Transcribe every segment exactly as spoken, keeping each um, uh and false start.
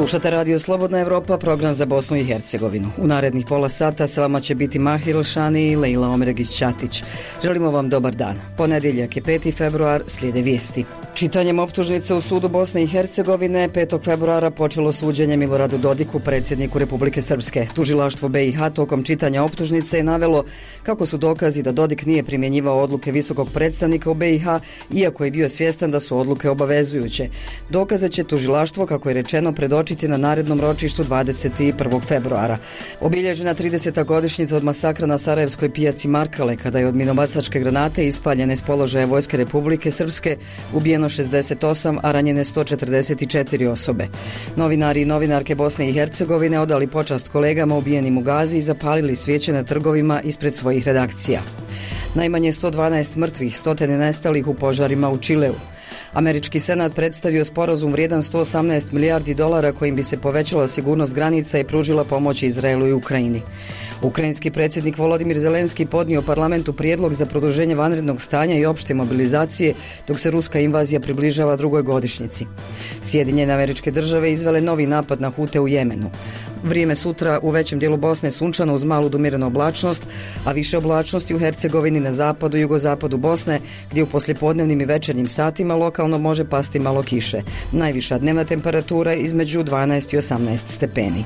Slušate Radio Slobodna Evropa, program za Bosnu i Hercegovinu. U narednih pola sata sa vama će biti Mahir Elšani i Lejla Omeregić-Ćatić. Želimo vam dobar dan. Ponedjeljak je peti februar, slijede vijesti. Čitanjem optužnice u sudu Bosne i Hercegovine petog februara počelo suđenje Miloradu Dodiku, predsjedniku Republike Srpske. Tužilaštvo B i H tokom čitanja optužnice je navelo kako su dokazi da Dodik nije primjenjivao odluke visokog predstavnika u B i H, iako je bio svjestan da su odluke obavezujuće. Dokaze će tužilaštvo, kako je rečeno, predočiti na narednom ročištu dvadeset prvog februara. Obilježena trideseta godišnjica od masakra na sarajevskoj pijaci Markale, kada je od minobacačke granate ispaljene s položaja Vojske Republike Srpske ubijeno šezdeset osam, a ranjene sto četrdeset četiri osobe. Novinari i novinarke Bosne i Hercegovine odali počast kolegama ubijenim u Gazi i zapalili svijeće na trgovima ispred svojih redakcija. Najmanje sto dvanaest mrtvih, stotine nestalih u požarima u Čileu. Američki senat predstavio sporazum vrijedan sto osamnaest milijardi dolara kojim bi se povećala sigurnost granica i pružila pomoć Izraelu i Ukrajini. Ukrajinski predsjednik Volodimir Zelenski podnio parlamentu prijedlog za produženje vanrednog stanja i opšte mobilizacije dok se ruska invazija približava drugoj godišnjici. Sjedinjene Američke Države izvele novi napad na Hute u Jemenu. Vrijeme sutra u većem dijelu Bosne sunčano uz malu dumiranu oblačnost, a više oblačnosti u Hercegovini, na zapadu i jugozapadu Bosne, gdje u poslijepodnevnim i večernjim satima lokalno može pasti malo kiše. Najviša dnevna temperatura između dvanaest i osamnaest stepeni.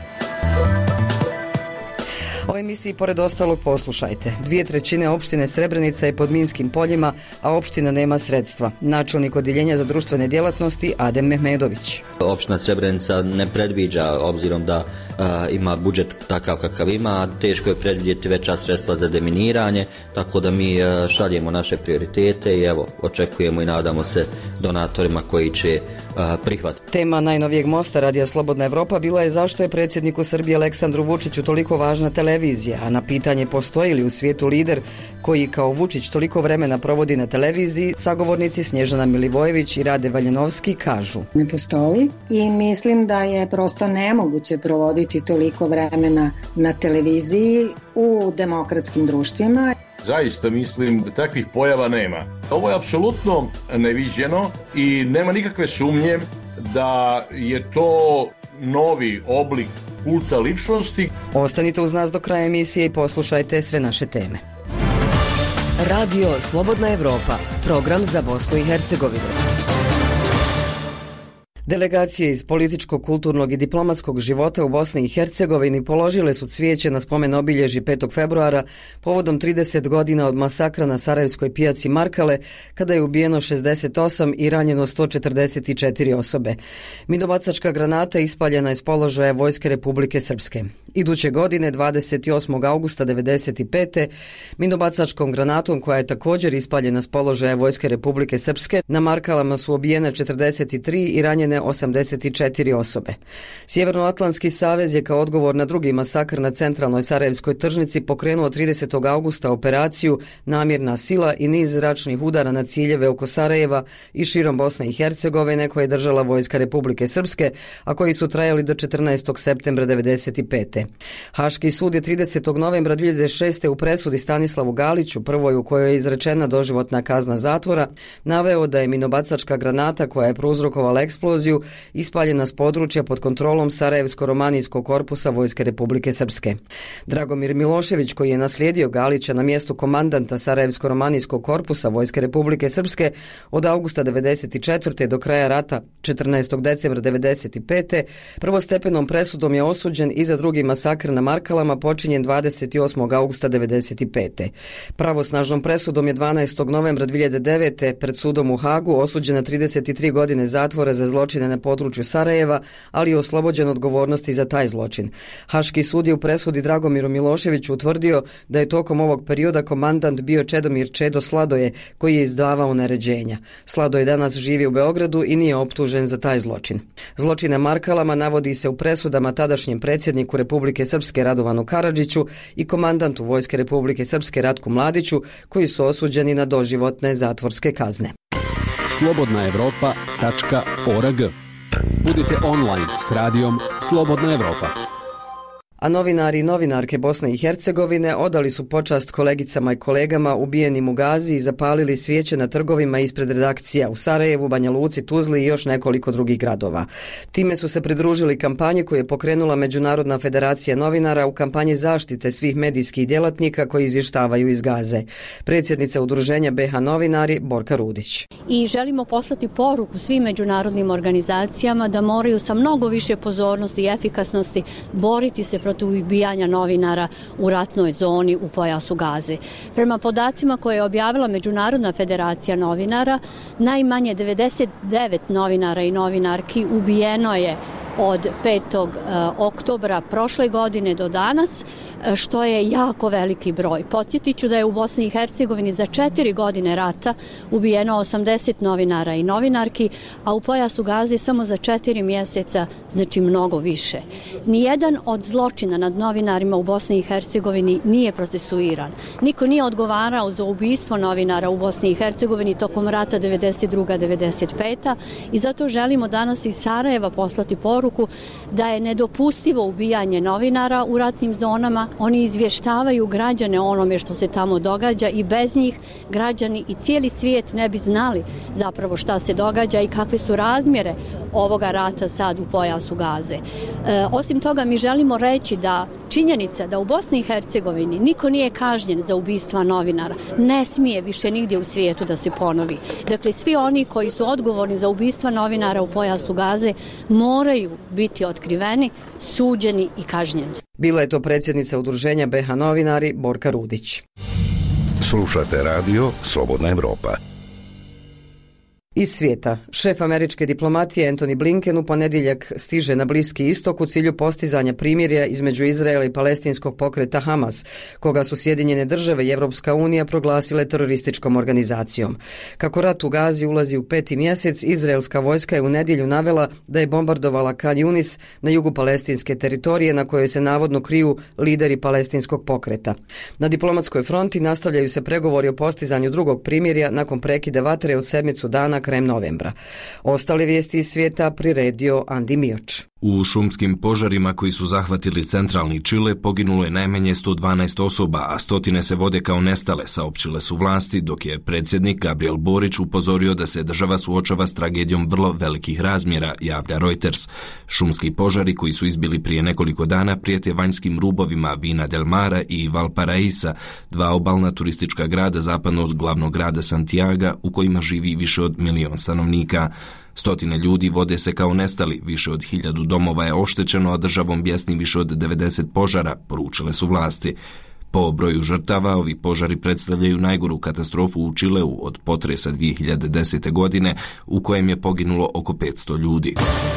O emisiji pored ostalog poslušajte. Dvije trećine opštine Srebrenica je pod minskim poljima, a opština nema sredstva. Načelnik odjeljenja za društvene djelatnosti Adem Mehmedović. Opština Srebrenica ne predviđa, obzirom da a, ima budžet takav kakav ima, teško je predvidjeti veća sredstva za deminiranje, tako da mi a, šaljemo naše prioritete i evo, očekujemo i nadamo se donatorima koji će prihvatiti. Tema najnovijeg mosta Radija Slobodna Evropa bila je zašto je predsjedniku Srbije Aleksandru Vučiću toliko važna televizija, a na pitanje postoji li u svijetu lider koji kao Vučić toliko vremena provodi na televiziji, sagovornici Snježana Milivojević i Rade Valjanovski kažu: Ne postoji i mislim da je prosto nemoguće provoditi toliko vremena na televiziji u demokratskim društvima. Zaista mislim da takvih pojava nema. Ovo je apsolutno neviđeno i nema nikakve sumnje da je to novi oblik kulta ličnosti. Ostanite uz nas do kraja emisije i poslušajte sve naše teme. Radio Slobodna Evropa, program za Bosnu i Hercegovinu. Delegacije iz političkog, kulturnog i diplomatskog života u Bosni i Hercegovini položile su cvijeće na spomen obilježje petog februara povodom trideset godina od masakra na sarajevskoj pijaci Markale, kada je ubijeno šezdeset osam i ranjeno sto četrdeset četiri osobe. Minobacačka granata ispaljena iz položaja Vojske Republike Srpske. Iduće godine, dvadeset osmog augusta devedeset pete. minobacačkom granatom, koja je također ispaljena s položaja Vojske Republike Srpske, na Markalama su ubijene četrdeset tri i ranjene osamdeset četiri osobe. Sjevernoatlantski savez je kao odgovor na drugi masakr na centralnoj sarajevskoj tržnici pokrenuo tridesetog augusta operaciju Namirna sila i niz zračnih udara na ciljeve oko Sarajeva i širom Bosne i Hercegovine koje je držala Vojska Republike Srpske, a koji su trajali do četrnaestog septembra devedeset pete. Haški sud je tridesetog novembra dvije hiljade šeste. u presudi Stanislavu Galiću, prvoj u kojoj je izrečena doživotna kazna zatvora, naveo da je minobacačka granata koja je prouzrokovala eksploziju ispaljena s područja pod kontrolom Sarajevsko-romanijskog korpusa Vojske Republike Srpske. Dragomir Milošević, koji je naslijedio Galića na mjestu komandanta Sarajevsko-romanijskog korpusa Vojske Republike Srpske od augusta devedeset četvrte. do kraja rata četrnaestog decembra devedeset pete. prvostepenom presudom je osuđen i za drugi masakr na Markalama počinjen dvadeset osmog augusta devedeset pete. Pravosnažnom presudom je dvanaestog novembra dvije hiljade devete. pred sudom u Hagu osuđen na trideset tri godine zatvora za zločine na području Sarajeva, ali je oslobođen odgovornosti za taj zločin. Haški sud je u presudi Dragomiru Miloševiću utvrdio da je tokom ovog perioda komandant bio Čedomir Čedo Sladoje, koji je izdavao naređenja. Sladoje danas živi u Beogradu i nije optužen za taj zločin. Zločin na Markalama navodi se u presudama tadašnjem predsjedniku Republike Srpske Radovanu Karadžiću i komandantu Vojske Republike Srpske Ratku Mladiću, koji su osuđeni na doživotne zatvorske kazne. slobodna evropa tačka org. Budite online s radijom Slobodna Evropa. A novinari i novinarke Bosne i Hercegovine odali su počast kolegicama i kolegama ubijenim u Gazi i zapalili svijeće na trgovima ispred redakcija u Sarajevu, Banja Luci, Tuzli i još nekoliko drugih gradova. Time su se pridružili kampanji koju je pokrenula Međunarodna federacija novinara u kampanji zaštite svih medijskih djelatnika koji izvještavaju iz Gaze. Predsjednica udruženja B H Novinari Borka Rudić. I želimo poslati poruku svim međunarodnim organizacijama da moraju sa mnogo više pozornosti i efikasnosti boriti se protiv ubijanja novinara u ratnoj zoni u pojasu Gaze. Prema podacima koje je objavila Međunarodna federacija novinara, najmanje devedeset devet novinara i novinarki ubijeno je od petog oktobra prošle godine do danas, što je jako veliki broj. Podsjetit ću da je u Bosni i Hercegovini za četiri godine rata ubijeno osamdeset novinara i novinarki, a u pojasu Gaze samo za četiri mjeseca, znači mnogo više. Nijedan od zločina nad novinarima u Bosni i Hercegovini nije procesuiran. Niko nije odgovarao za ubistvo novinara u Bosni i Hercegovini tokom rata devedeset druga devedeset peta i zato želimo danas iz Sarajeva poslati poruku da je nedopustivo ubijanje novinara u ratnim zonama. Oni izvještavaju građane o onome što se tamo događa i bez njih građani i cijeli svijet ne bi znali zapravo šta se događa i kakve su razmjere ovoga rata sad u pojasu Gaze. E, osim toga mi želimo reći da činjenica da u Bosni i Hercegovini niko nije kažnjen za ubistva novinara ne smije više nigdje u svijetu da se ponovi. Dakle, svi oni koji su odgovorni za ubistva novinara u pojasu Gaze moraju biti otkriveni, suđeni i kažnjeni. Bila je to predsjednica udruženja B H Novinari Borka Rudić. Slušate radio Slobodna Evropa. Iz svijeta. Šef američke diplomatije Antony Blinken u ponedjeljak stiže na Bliski istok u cilju postizanja primirja između Izraela i palestinskog pokreta Hamas, koga su Sjedinjene države i Europska unija proglasile terorističkom organizacijom. Kako rat u Gazi ulazi u peti mjesec, izraelska vojska je u nedjelju navela da je bombardovala Khan Yunis na jugu palestinske teritorije na kojoj se navodno kriju lideri palestinskog pokreta. Na diplomatskoj fronti nastavljaju se pregovori o postizanju drugog primirja nakon prekida vatre od sedmicu dana krajem novembra. Ostale vijesti iz svijeta priredio Andi Mioč. U šumskim požarima koji su zahvatili centralni Čile poginulo je najmanje sto dvanaest osoba, a stotine se vode kao nestale, saopćile su vlasti, dok je predsjednik Gabriel Borić upozorio da se država suočava s tragedijom vrlo velikih razmjera, javlja Reuters. Šumski požari koji su izbili prije nekoliko dana prijete vanjskim rubovima Vina del Mara i Valparaísa, dva obalna turistička grada zapadno od glavnog grada Santiaga u kojima živi više od milion stanovnika. Stotine ljudi vode se kao nestali, više od hiljadu domova je oštećeno, a državom bjesni više od devedeset požara, poručile su vlasti. Po broju žrtava, ovi požari predstavljaju najgoru katastrofu u Čileu od potresa dvije hiljade desete. godine, u kojem je poginulo oko petsto ljudi.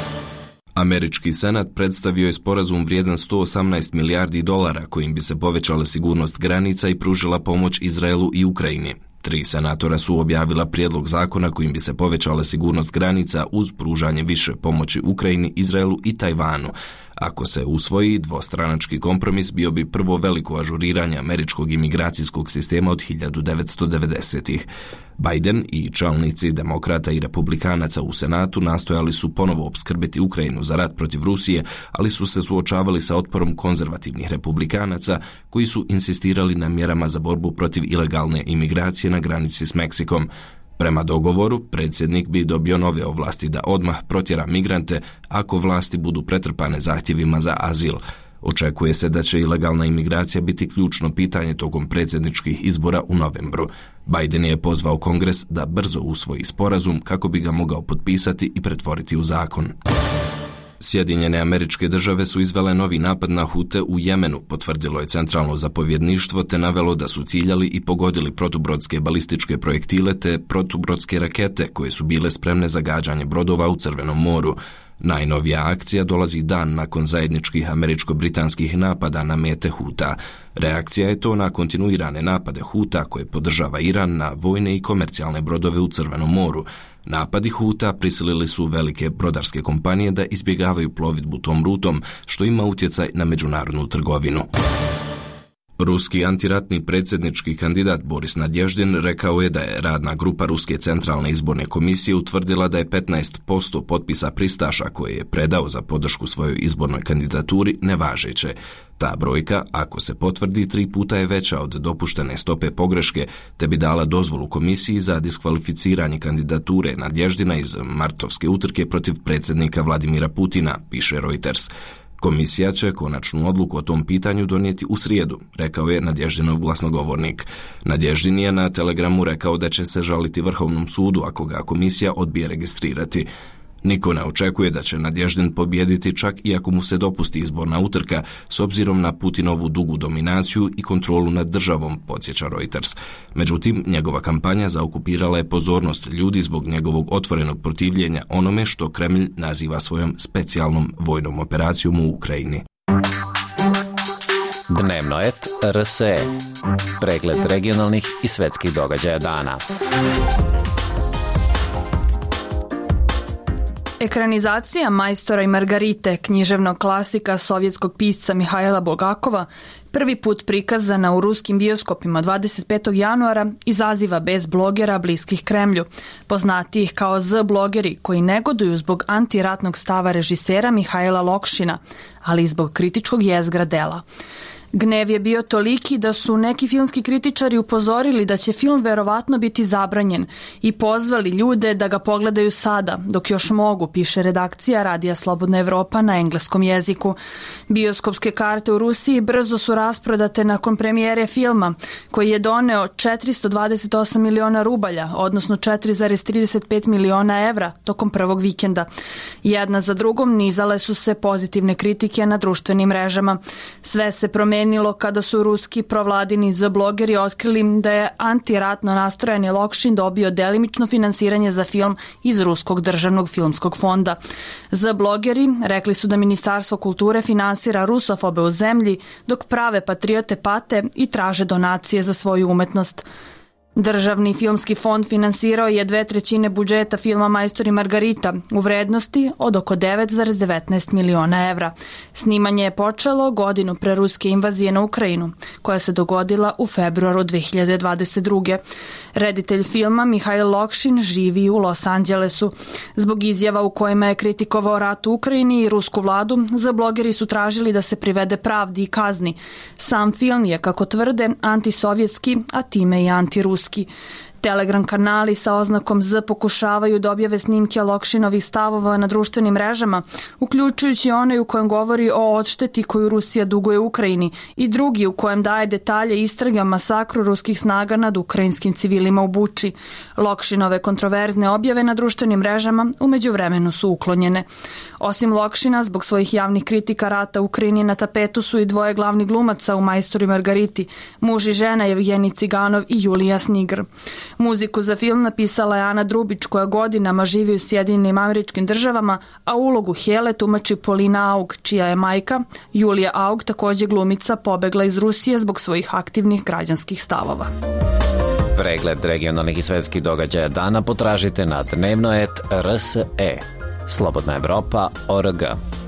Američki senat predstavio je sporazum vrijedan sto osamnaest milijardi dolara kojim bi se povećala sigurnost granica i pružila pomoć Izraelu i Ukrajini. Tri senatora su objavila prijedlog zakona kojim bi se povećala sigurnost granica uz pružanje više pomoći Ukrajini, Izraelu i Tajvanu. Ako se usvoji, dvostranački kompromis bio bi prvo veliko ažuriranje američkog imigracijskog sistema od hiljadu devetsto devedesetih. Biden i čelnici demokrata i republikanaca u Senatu nastojali su ponovo opskrbiti Ukrajinu za rat protiv Rusije, ali su se suočavali sa otporom konzervativnih republikanaca koji su insistirali na mjerama za borbu protiv ilegalne imigracije na granici s Meksikom. Prema dogovoru, predsjednik bi dobio nove ovlasti da odmah protjera migrante ako vlasti budu pretrpane zahtjevima za azil. Očekuje se da će ilegalna imigracija biti ključno pitanje tokom predsjedničkih izbora u novembru. Biden je pozvao Kongres da brzo usvoji sporazum kako bi ga mogao potpisati i pretvoriti u zakon. Sjedinjene Američke Države su izvele novi napad na Hute u Jemenu, potvrdilo je centralno zapovjedništvo te navelo da su ciljali i pogodili protubrodske balističke projektile te protubrodske rakete koje su bile spremne za gađanje brodova u Crvenom moru. Najnovija akcija dolazi dan nakon zajedničkih američko-britanskih napada na mete Huta. Reakcija je to na kontinuirane napade Huta koje podržava Iran na vojne i komercijalne brodove u Crvenom moru. Napadi Huta prisilili su velike brodarske kompanije da izbjegavaju plovidbu tom rutom, što ima utjecaj na međunarodnu trgovinu. Ruski antiratni predsjednički kandidat Boris Nadježdin rekao je da je radna grupa Ruske centralne izborne komisije utvrdila da je petnaest posto potpisa pristaša koje je predao za podršku svojoj izbornoj kandidaturi nevažeće. Ta brojka, ako se potvrdi, tri puta je veća od dopuštene stope pogreške, te bi dala dozvolu komisiji za diskvalificiranje kandidature Nadježdina iz martovske utrke protiv predsjednika Vladimira Putina, piše Reuters. Komisija će konačnu odluku o tom pitanju donijeti u srijedu, rekao je Nadježdinov glasnogovornik. Nadježdin je na Telegramu rekao da će se žaliti Vrhovnom sudu ako ga komisija odbije registrirati. Niko ne očekuje da će Nadježdin pobijediti čak i ako mu se dopusti izborna utrka s obzirom na Putinovu dugu dominaciju i kontrolu nad državom, podsjeća Reuters. Međutim, njegova kampanja zaokupirala je pozornost ljudi zbog njegovog otvorenog protivljenja onome što Kremlj naziva svojom specijalnom vojnom operacijom u Ukrajini. Dnevno et R S E. Pregled regionalnih i svetskih događaja dana. Ekranizacija Majstora i Margarite, književnog klasika sovjetskog pisca Mihajla Bulgakova, prvi put prikazana u ruskim bioskopima dvadeset petog januara, izaziva bez blogera bliskih Kremlju, poznatijih kao Z-blogeri koji negoduju zbog antiratnog stava režisera Mihajla Lokšina, ali i zbog kritičkog jezgra dela. Gnev je bio toliki da su neki filmski kritičari upozorili da će film verovatno biti zabranjen i pozvali ljude da ga pogledaju sada, dok još mogu, piše redakcija Radija Slobodna Evropa na engleskom jeziku. Bioskopske karte u Rusiji brzo su rasprodate nakon premijere filma, koji je doneo četiristo dvadeset osam miliona rubalja, odnosno četiri zarez trideset pet miliona evra tokom prvog vikenda. Jedna za drugom nizale su se pozitivne kritike na društvenim mrežama. Sve se promenilo kada su ruski provladini Z-blogeri otkrili da je antiratno nastrojeni Lokšin dobio delimično finansiranje za film iz Ruskog državnog filmskog fonda. Z-blogeri rekli su da Ministarstvo kulture finansira rusofobe u zemlji, dok prave patriote pate i traže donacije za svoju umetnost. Državni filmski fond finansirao je dve trećine budžeta filma Majstor i Margarita u vrednosti od oko devet zarez devetnaest miliona evra. Snimanje je počelo godinu pre ruske invazije na Ukrajinu, koja se dogodila u februaru dve hiljade dvadeset druge. Reditelj filma Mihajl Lokšin živi u Los Angelesu. Zbog izjava u kojima je kritikovao rat u Ukrajini i rusku vladu, Z-blogeri su tražili da se privede pravdi i kazni. Sam film je, kako tvrde, antisovjetski, a time i antiruski. Telegram kanali sa oznakom Z pokušavaju da objave snimke Lokšinovih stavova na društvenim mrežama, uključujući onaj u kojem govori o odšteti koju Rusija duguje Ukrajini i drugi u kojem daje detalje istrage o masakru ruskih snaga nad ukrajinskim civilima u Buči. Lokšinove kontroverzne objave na društvenim mrežama u međuvremenu su uklonjene. Osim Lokšina, zbog svojih javnih kritika rata u Ukrajini na tapetu su i dvoje glavnih glumaca u Majstoru i Margariti, muž i žena Jevgenij Ciganov i Julija Snigr. Muziku za film napisala je Ana Drubić, koja godinama živi u Sjedinjenim Američkim Državama, a ulogu Hele tumači Polina Aug, čija je majka, Julija Aug, također glumica, pobegla iz Rusije zbog svojih aktivnih građanskih stavova. Pregled regionalnih i svetskih događaja dana potražite na dnevno et R S E. Slobodna Evropa точка org.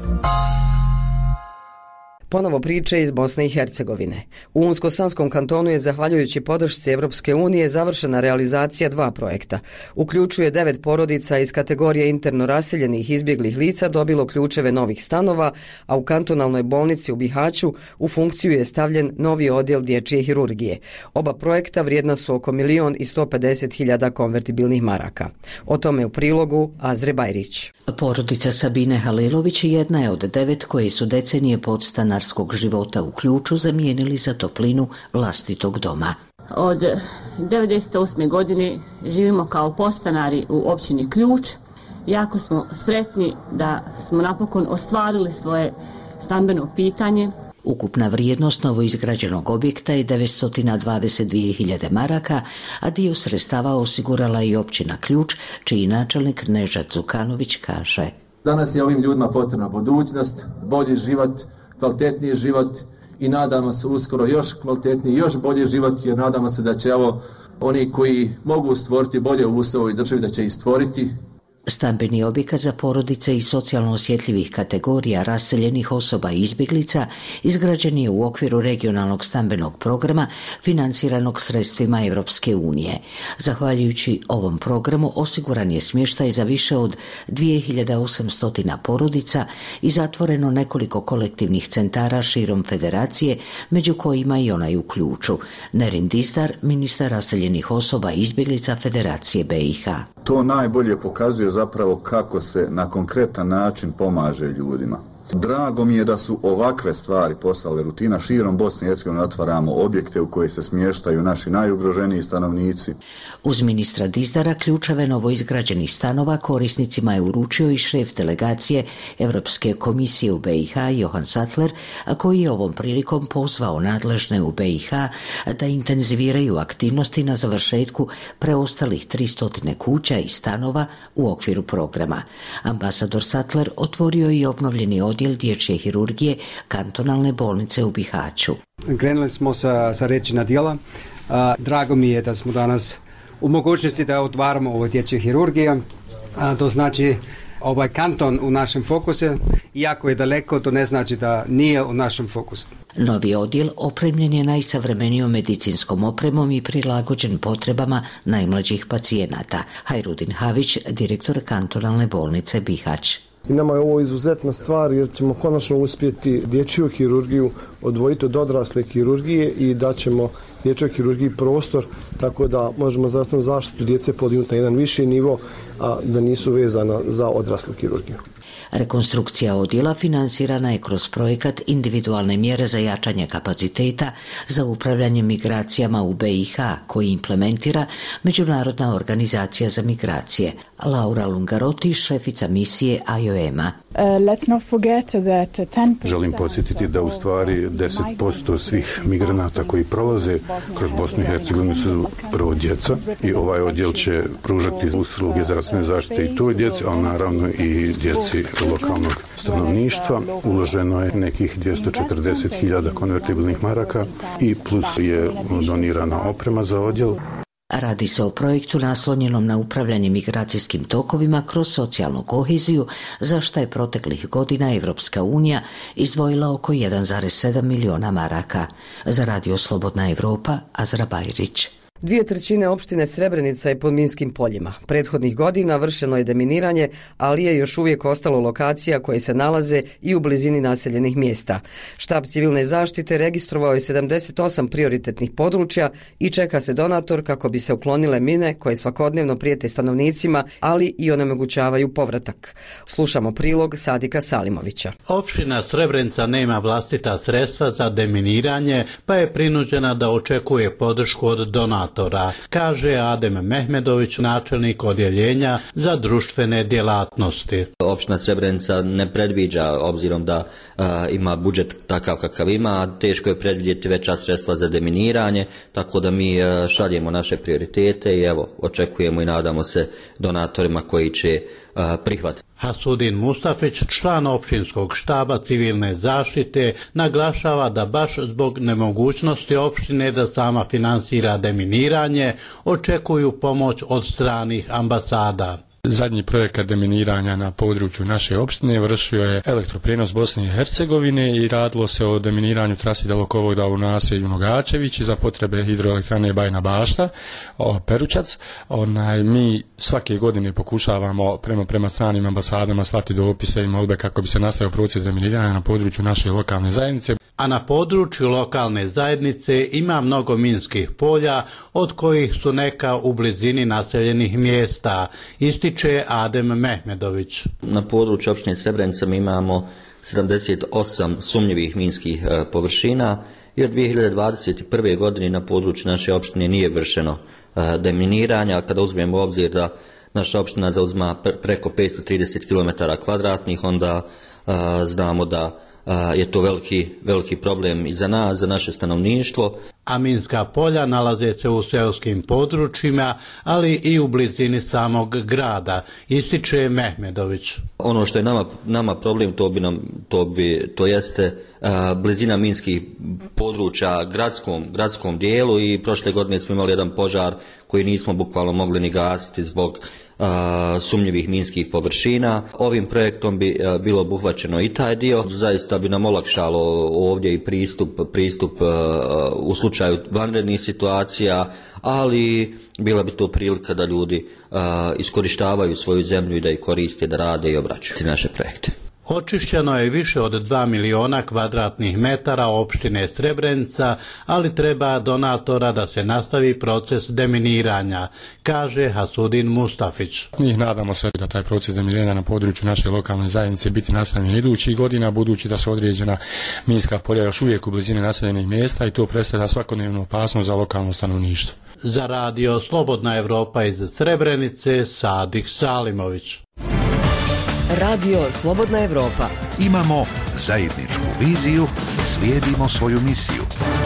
Ponovo priče iz Bosne i Hercegovine. U Unsko-Sanskom kantonu je, zahvaljujući podršci Evropske unije, završena realizacija dva projekta. Uključuje devet porodica iz kategorije interno raseljenih izbjeglih lica dobilo ključeve novih stanova, a u kantonalnoj bolnici u Bihaću u funkciju je stavljen novi odjel dječje hirurgije. Oba projekta vrijedna su oko milion i sto pedeset hiljada konvertibilnih maraka. O tome u prilogu Azre Bajrić. Porodica Sabine Halilović jedna je od devet koji su decenije podstanarskog života u Ključu zamijenili za toplinu vlastitog doma. Od devedeset osme godine živimo kao podstanari u općini Ključ. Jako smo sretni da smo napokon ostvarili svoje stambeno pitanje. Ukupna vrijednost novoizgrađenog objekta je devetsto dvadeset dvije hiljade maraka, a dio sredstava osigurala i općina Ključ, čiji načelnik Nežad Zukanović kaže: Danas je ovim ljudima potrebna budućnost, bolji život, kvalitetniji život i nadamo se uskoro još kvalitetniji, još bolji život, jer nadamo se da će evo oni koji mogu stvoriti bolje uslove u državi da će ih stvoriti. Stambeni objekat za porodice i socijalno osjetljivih kategorija raseljenih osoba i izbjeglica izgrađen je u okviru regionalnog stambenog programa financiranog sredstvima Europske unije. Zahvaljujući ovom programu osiguran je smještaj za više od dvije hiljade osamsto porodica i zatvoreno nekoliko kolektivnih centara širom federacije, među kojima i onaj u Ključu. Nerin Dizdar, ministar raseljenih osoba i izbjeglica Federacije B i H. To najbolje pokazuje zapravo kako se na konkretan način pomaže ljudima. Drago mi je da su ovakve stvari postale rutina. Širom Bosne i Hercegovine otvaramo objekte u koji se smještaju naši najugroženiji stanovnici. Uz ministra Dizdara ključeve novoizgrađenih stanova korisnicima je uručio i šef delegacije Europske komisije u B i H Johan Sattler, a koji je ovom prilikom pozvao nadležne u B i H da intenziviraju aktivnosti na završetku preostalih tristo kuća i stanova u okviru programa. Ambasador Sattler otvorio i obnovljeni odjel dječje hirurgije kantonalne bolnice u Bihaću. Krenuli smo sa, sa reći na djela. A, drago mi je da smo danas u mogućnosti da otvaramo ovo dječje hirurgije. A, to znači ovaj kanton u našem fokusu, iako je daleko, to ne znači da nije u našem fokusu. Novi odjel opremljen je najsavremenijom medicinskom opremom i prilagođen potrebama najmlađih pacijenata. Hajrudin Havić, direktor kantonalne bolnice Bihać. I nama je ovo izuzetna stvar jer ćemo konačno uspjeti dječju hirurgiju odvojiti od odrasle hirurgije i da ćemo dječjoj hirurgiji prostor tako da možemo zdravstvenu zaštitu djece podignuti na jedan viši nivo, a da nisu vezana za odraslu hirurgiju. Rekonstrukcija odjela financirana je kroz projekat individualne mjere za jačanje kapaciteta za upravljanje migracijama u B i H koji implementira Međunarodna organizacija za migracije. Laura Lungaroti, šefica misije I O M-a. Želim podsjetiti da u stvari deset posto svih migranata koji prolaze kroz Bosnu i Hercegovinu su prvo djeca i ovaj odjel će pružati usluge zdravstvene zaštite i toj djeci, ali naravno i djeci lokalnog stanovništva. Uloženo je nekih dvjesto četrdeset hiljada konvertibilnih maraka i plus je donirana oprema za odjel. Radi se o projektu naslonjenom na upravljanje migracijskim tokovima kroz socijalnu koheziju, za što je proteklih godina Evropska unija izdvojila oko jedan zarez sedam milijuna maraka. Za Radio Slobodna Evropa, Azra Bajrić. Dvije trećine opštine Srebrenica je pod minskim poljima. Prethodnih godina vršeno je deminiranje, ali je još uvijek ostalo lokacija koje se nalaze i u blizini naseljenih mjesta. Štab civilne zaštite registrovao je sedamdeset osam prioritetnih područja i čeka se donator kako bi se uklonile mine koje svakodnevno prijete stanovnicima, ali i onemogućavaju povratak. Slušamo prilog Sadika Salimovića. Opština Srebrenica nema vlastita sredstva za deminiranje, pa je prinuđena da očekuje podršku od donatora, kaže Adem Mehmedović, načelnik odjeljenja za društvene djelatnosti. Opština Srebrenica ne predviđa, obzirom da a, ima budžet takav kakav ima, teško je predvidjeti veća sredstva za deminiranje, tako da mi a, šaljemo naše prioritete i evo, očekujemo i nadamo se donatorima koji će a, prihvatiti. Hasudin Mustafić, član općinskog štaba civilne zaštite, naglašava da baš zbog nemogućnosti opštine da sama finansira deminiranje, očekuju pomoć od stranih ambasada. Zadnji projekat deminiranja na području naše opštine vršio je Elektroprijenos Bosne i Hercegovine i radilo se o deminiranju trasi Dalekovoda u naselju Nogačević za potrebe hidroelektrane Bajna Bašta, o, Peručac. Onaj, mi svake godine pokušavamo prema, prema stranim ambasadama slati dopise i molbe kako bi se nastavio proces deminiranja na području naše lokalne zajednice. A na području lokalne zajednice ima mnogo minskih polja, od kojih su neka u blizini naseljenih mjesta, ističe Adem Mehmedović. Na području opštine Srebrenica mi imamo sedamdeset osam sumnjivih minskih e, površina i od dvije hiljade dvadeset prve. godine na području naše opštine nije vršeno e, deminiranja, kada uzmemo u obzir da naša opština zauzima preko petsto trideset kilometara kvadratnih, onda e, znamo da je to veliki, veliki problem i za nas, za naše stanovništvo. A minska polja nalaze se u seoskim područjima, ali i u blizini samog grada, ističe Mehmedović. Ono što je nama, nama problem, to bi nam, to bi, to jeste a, blizina minskih područja gradskom, gradskom dijelu i prošle godine smo imali jedan požar koji nismo bukvalno mogli ni gasiti zbog a, sumnjivih minskih površina. Ovim projektom bi a, bilo obuhvaćeno i taj dio. Zaista bi nam olakšalo ovdje i pristup, pristup a, u slučaju vanrednih situacija, ali bila bi to prilika da ljudi a, iskorištavaju svoju zemlju i da ih koriste, da rade i obraćaju naše projekte. Očišćeno je više od dva miliona kvadratnih metara opštine Srebrenica, ali treba donatora da se nastavi proces deminiranja, kaže Hasudin Mustafić. Njih nadamo se da taj proces deminiranja na području naše lokalne zajednice biti nastavljen idućih godina, budući da su određena minska polja još uvijek u blizini naseljenih mjesta i to predstavlja svakodnevnu opasnost za lokalno stanovništvo. Za radio Slobodna Evropa iz Srebrenice, Sadih Salimović. Radio Slobodna Evropa. Imamo zajedničku viziju, slijedimo svoju misiju.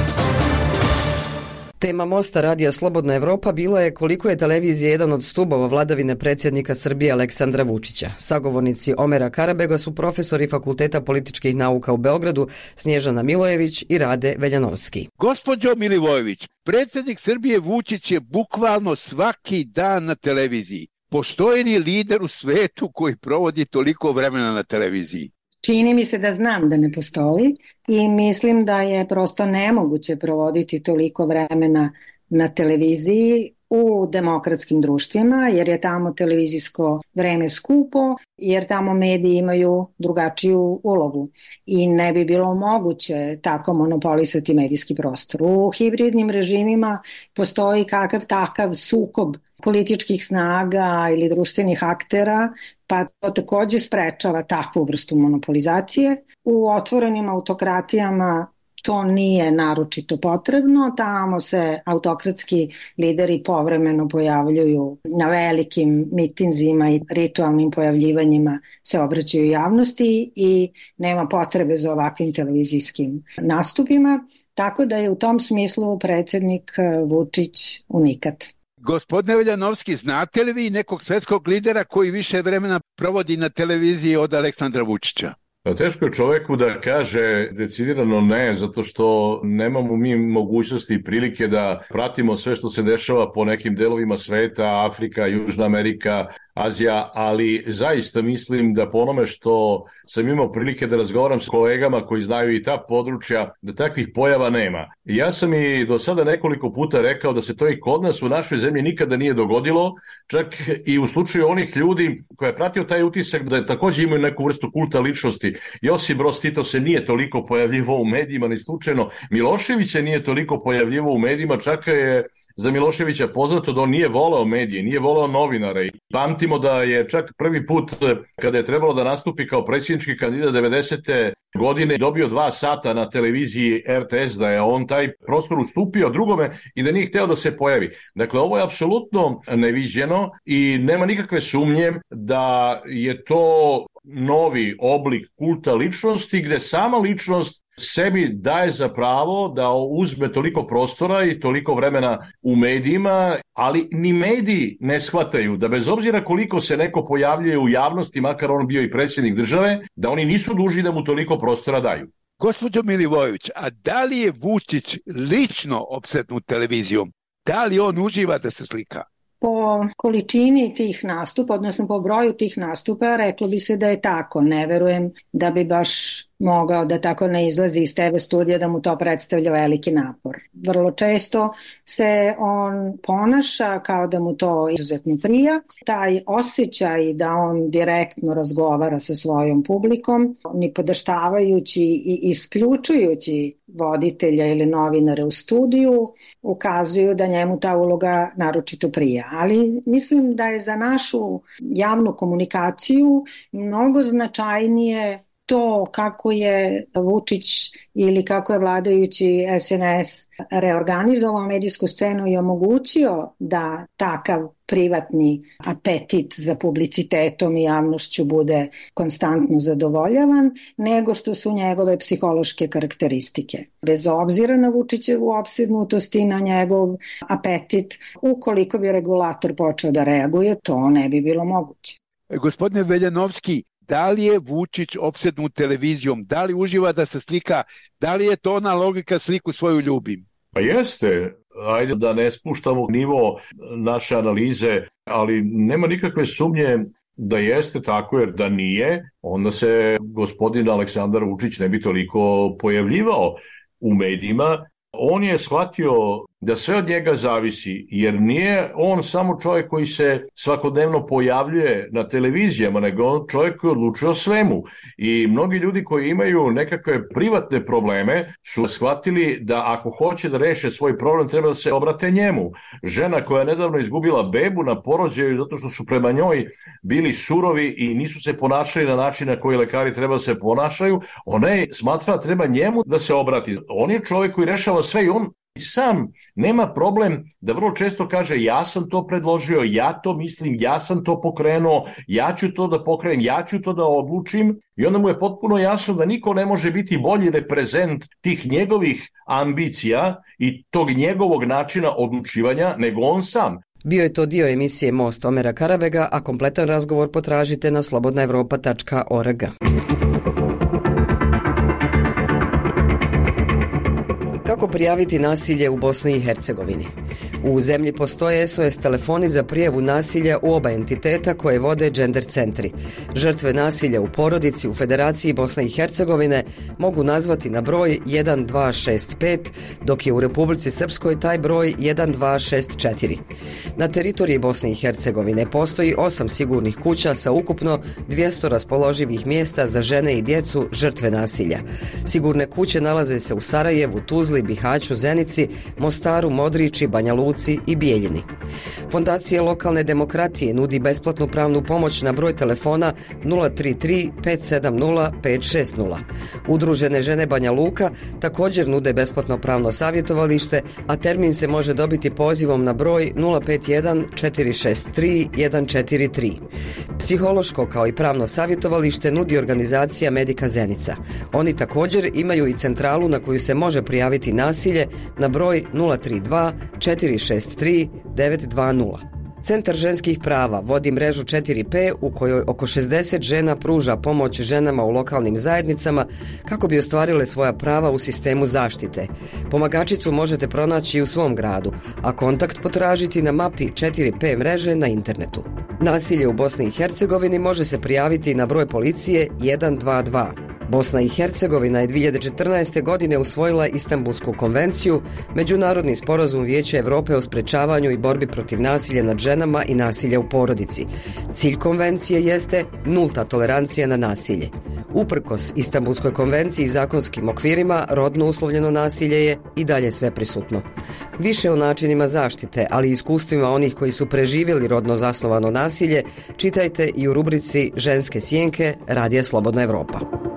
Tema Mosta Radija Slobodna Evropa bila je koliko je televizija jedan od stubova vladavine predsjednika Srbije Aleksandra Vučića. Sagovornici Omera Karabega su profesori Fakulteta političkih nauka u Beogradu Snježana Milojević i Rade Veljanovski. Gospođo Milivojević, predsjednik Srbije Vučić je bukvalno svaki dan na televiziji. Postoji li lider u svetu koji provodi toliko vremena na televiziji? Čini mi se da znam da ne postoji i mislim da je prosto nemoguće provoditi toliko vremena na televiziji u demokratskim društvima, jer je tamo televizijsko vreme skupo, jer tamo mediji imaju drugačiju ulogu i ne bi bilo moguće tako monopolisati medijski prostor. U hibridnim režimima postoji kakav takav sukob političkih snaga ili društvenih aktera, pa to takođe sprečava takvu vrstu monopolizacije. U otvorenim autokratijama to nije naročito potrebno, tamo se autokratski lideri povremeno pojavljuju na velikim mitinzima i ritualnim pojavljivanjima, se obraćaju javnosti i nema potrebe za ovakvim televizijskim nastupima, tako da je u tom smislu predsjednik Vučić unikat. Gospodine Veljanovski, znate li vi nekog svetskog lidera koji više vremena provodi na televiziji od Aleksandra Vučića? Teško je čoveku da kaže decidirano ne, zato što nemamo mi mogućnosti i prilike da pratimo sve što se dešava po nekim delovima sveta, Afrika, Južna Amerika, Azija, ali zaista mislim da po onome što sam imao prilike da razgovaram s kolegama koji znaju i ta područja, da takvih pojava nema. Ja sam i do sada nekoliko puta rekao da se to i kod nas u našoj zemlji nikada nije dogodilo, čak i u slučaju onih ljudi koja je pratio taj utisak da je takođe imaju neku vrstu kulta ličnosti. Josip Broz Tito se nije toliko pojavljivao u medijima, ni slučajno. Milošević se nije toliko pojavljivao u medijima, čak je za Miloševića poznato da on nije voleo medije, nije voleo novinare. Pamtimo da je čak prvi put kada je trebalo da nastupi kao predsjednički kandidat devedesete godine dobio dva sata na televiziji R T S, da je on taj prostor ustupio drugome i da nije hteo da se pojavi. Dakle, ovo je apsolutno neviđeno i nema nikakve sumnje da je to novi oblik kulta ličnosti gde sama ličnost sebi daje za pravo da uzme toliko prostora i toliko vremena u medijima, ali ni mediji ne shvataju da bez obzira koliko se neko pojavljuje u javnosti, makar on bio i predsjednik države, da oni nisu dužni da mu toliko prostora daju. Gospođo Milivojević, a da li je Vučić lično opsednut televizijom? Da li on uživa da se slika? Po količini tih nastupa, odnosno po broju tih nastupa, reklo bi se da je tako. Ne verujem da bi baš mogao da tako ne izlazi iz te ve studija da mu to predstavlja veliki napor. Vrlo često se on ponaša kao da mu to izuzetno prija. Taj osjećaj da on direktno razgovara sa svojom publikom, ni podaštavajući i isključujući voditelja ili novinare u studiju, ukazuju da njemu ta uloga naročito prija. Ali mislim da je za našu javnu komunikaciju mnogo značajnije to kako je Vučić ili kako je vladajući S N S reorganizovao medijsku scenu i omogućio da takav privatni apetit za publicitetom i javnošću bude konstantno zadovoljavan, nego što su njegove psihološke karakteristike. Bez obzira na Vučićevu opsednutost i na njegov apetit, ukoliko bi regulator počeo da reaguje, to ne bi bilo moguće. Gospodine Veljanovski, Da li je Vučić opsednut televizijom, da li uživa da se slika, da li je to ona logika sliku svoju ljubim? Pa jeste, ajde da ne spuštamo nivo naše analize, ali nema nikakve sumnje da jeste tako, jer da nije, onda se gospodin Aleksandar Vučić ne bi toliko pojavljivao u medijima. On je shvatio da sve od njega zavisi, jer nije on samo čovjek koji se svakodnevno pojavljuje na televizijama, nego on čovjek koji odlučuje o svemu. I mnogi ljudi koji imaju nekakve privatne probleme su shvatili da ako hoće da reše svoj problem, treba da se obrate njemu. Žena koja je nedavno izgubila bebu na porođaju zato što su prema njoj bili surovi i nisu se ponašali na način na koji lekari treba da se ponašaju, ona je smatra da treba njemu da se obrati. On je čovjek koji rešava sve i on i sam nema problem da vrlo često kaže ja sam to predložio, ja to mislim, ja sam to pokrenuo, ja ću to da pokrenem, ja ću to da odlučim, i onda mu je potpuno jasno da niko ne može biti bolji reprezent tih njegovih ambicija i tog njegovog načina odlučivanja nego on sam. Bio je to dio emisije Most Omera Karabega, a kompletan razgovor potražite na slobodna evropa tačka org. Kako prijaviti nasilje u Bosni i Hercegovini? U zemlji postoje S O S telefoni za prijavu nasilja u oba entiteta koje vode gender centri. Žrtve nasilja u porodici u Federaciji Bosne i Hercegovine mogu nazvati na broj jedan dva šest pet, dok je u Republici Srpskoj taj broj jedan dva šest četiri. Na teritoriji Bosne i Hercegovine postoji osam sigurnih kuća sa ukupno dvjesto raspoloživih mjesta za žene i djecu žrtve nasilja. Sigurne kuće nalaze se u Sarajevu, Tuzli, Bihaću, Zenici, Mostaru, Modriči, Banja Luci i Bijeljini. Fondacija lokalne demokratije nudi besplatnu pravnu pomoć na broj telefona nula tri tri pet sedam nula pet šest nula. Udružene žene Banja Luka također nude besplatno pravno savjetovalište, a termin se može dobiti pozivom na broj nula pet jedan četiri šest tri jedan četiri tri. Psihološko kao i pravno savjetovalište nudi organizacija Medika Zenica. Oni također imaju i centralu na koju se može prijaviti nasilje na broj nula tri dva četiri šest tri devet dva nula. Centar ženskih prava vodi mrežu četiri P u kojoj oko šezdeset žena pruža pomoć ženama u lokalnim zajednicama kako bi ostvarile svoja prava u sistemu zaštite. Pomagačicu možete pronaći u svom gradu, a kontakt potražiti na mapi četiri P mreže na internetu. Nasilje u Bosni i Hercegovini može se prijaviti na broj policije jedan dva dva. Bosna i Hercegovina je dvije hiljade četrnaeste. godine usvojila Istanbulsku konvenciju, međunarodni sporazum Vijeća Evrope o sprečavanju i borbi protiv nasilja nad ženama i nasilja u porodici. Cilj konvencije jeste nulta tolerancija na nasilje. Uprkos Istanbulskoj konvenciji i zakonskim okvirima, rodno uslovljeno nasilje je i dalje sve prisutno. Više o načinima zaštite, ali i iskustvima onih koji su preživjeli rodno zasnovano nasilje, čitajte i u rubrici Ženske sjenke Radija Slobodna Evropa.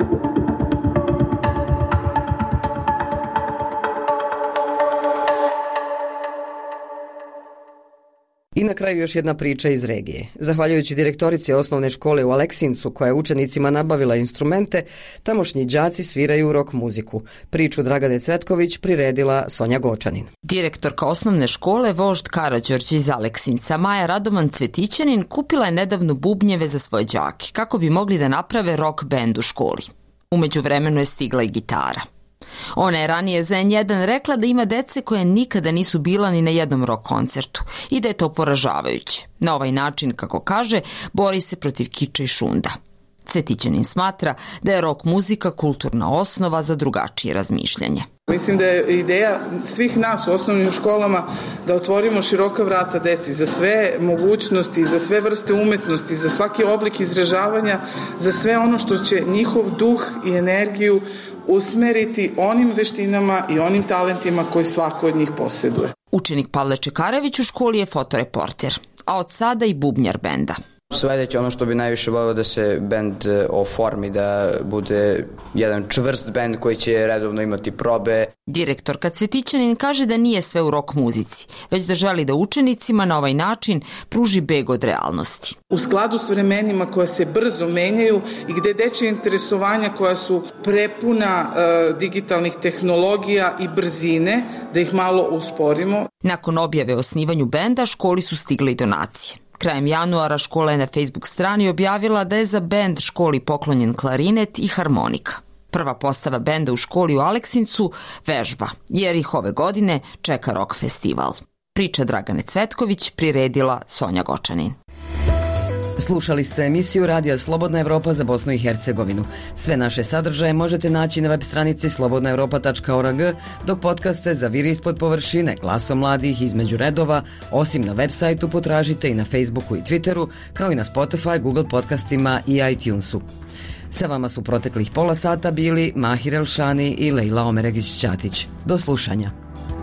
I na kraju još jedna priča iz regije. Zahvaljujući direktorici osnovne škole u Aleksincu, koja je učenicima nabavila instrumente, tamošnji đaci sviraju rock muziku. Priču Dragane Cvetković priredila Sonja Gočanin. Direktorka osnovne škole Vožd Karađorđe iz Aleksinca, Maja Radoman Cvetićanin, kupila je nedavno bubnjeve za svoje đake, kako bi mogli da naprave rock bend u školi. U međuvremenu je stigla i gitara. Ona je ranije za en jedan rekla da ima dece koje nikada nisu bila ni na jednom rock koncertu i da je to poražavajuće. Na ovaj način, kako kaže, bori se protiv kiča i šunda. Cvetićanin smatra da je rock muzika kulturna osnova za drugačije razmišljanje. Mislim da je ideja svih nas u osnovnim školama da otvorimo široka vrata deci za sve mogućnosti, za sve vrste umetnosti, za svaki oblik izražavanja, za sve ono što će njihov duh i energiju usmeriti onim veštinama i onim talentima koji svako od njih posjeduje. Učenik Pavle Čekarević u školi je fotoreporter, a od sada i bubnjar benda. Sledeće, ono što bi najviše volio da se bend oformi, da bude jedan čvrst bend koji će redovno imati probe. Direktorka Cvetićanin kaže da nije sve u rock muzici, već da želi da učenicima na ovaj način pruži beg od realnosti. U skladu s vremenima koja se brzo menjaju i gde dečje interesovanja koja su prepuna uh, digitalnih tehnologija i brzine, da ih malo usporimo. Nakon objave o osnivanju benda, školi su stigle i donacije. Krajem januara škola je na Facebook strani objavila da je za bend školi poklonjen klarinet i harmonika. Prva postava benda u školi u Aleksincu vežba, jer ih ove godine čeka rock festival. Priča Dragane Cvetković, priredila Sonja Gočanin. Slušali ste emisiju Radija Slobodna Evropa za Bosnu i Hercegovinu. Sve naše sadržaje možete naći na web stranici slobodna evropa tačka org, dok podcaste za Viri ispod površine, Glasom mladih, Između redova, osim na web sajtu potražite i na Facebooku i Twitteru, kao i na Spotify, Google podcastima i iTunesu. Sa vama su proteklih pola sata bili Mahir Elšani i Lejla Omeregić-Ćatić. Do slušanja.